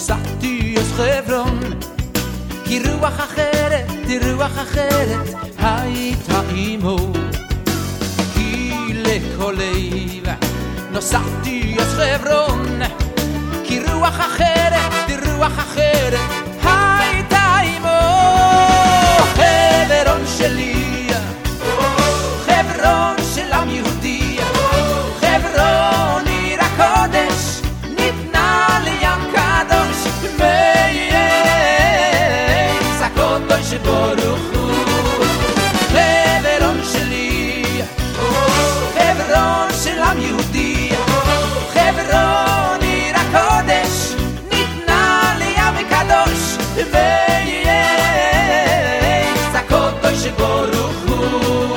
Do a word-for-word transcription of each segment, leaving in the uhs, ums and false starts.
נסעתי אז חברון, כי רוח אחרת, רוח אחרת הייתה עמו. כי לכל לב נסעתי אז חברון, כי רוח אחרת, רוח אחרת הייתה עמו. חברון שלי, חברון של עם יהודי, חברון עיר הקודש, ניתנה לים קדוש, מייס הקודש ברוך הוא. חברון שלי, חברון של עם יהודי, חברון עיר הקודש, ניתנה לים קדוש, מייס הקודש ברוך הוא.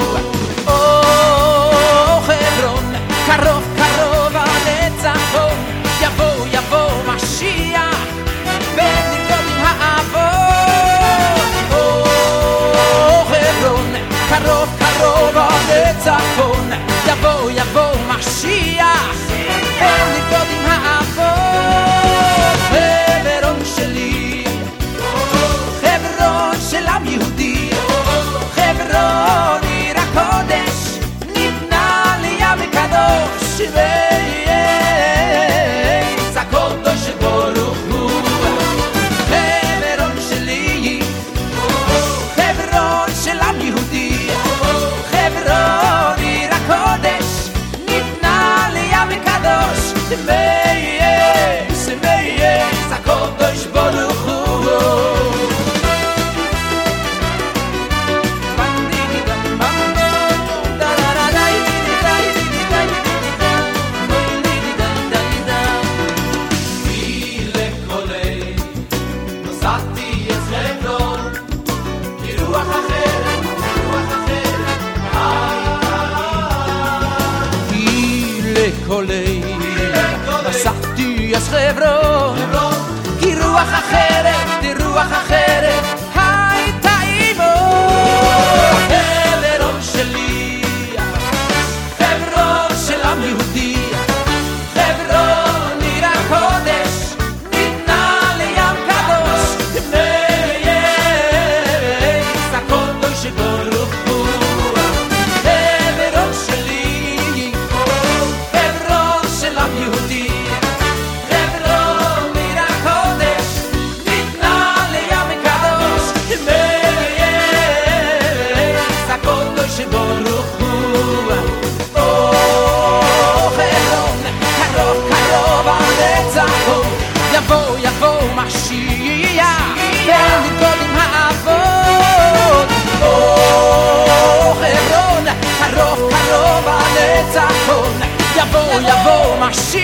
קרוב קרוב הניצחון, יבוא יבוא משיח ונרקוד עם האבות. או חברון, קרוב קרוב הניצחון, יבוא יבוא משיח ונרקוד עם האבות. חברון שלי, חברון של עם יהודי, חברון עיר הקודש, ניתנה לים קדוש, מייס הקודש ברוך הוא. חברון שלי, חברון של עם יהודי, חברון עיר הקודש, ניתנה לים קדוש, מייס, מייס הקודש ברוך הוא. נסעתי אז חברון, כי רוח אחרת, רוח אחרת הייתה עמו. חברון שלי, חברון של עם יהודי, חברון עיר הקודש, ניתנה לים קדוש, מייס הקודש ברוך הוא. חברון שלי, חברון של עם יהודי, חברון עיר הקודש, ניתנה לים קדוש, מייס הקודש ברוך הוא. או חברון, קרוב קרוב הניצחון, יבוא יבוא משיח ונרקוד עם האבות. או חברון, קרוב קרוב הניצחון, יבוא יבוא משיח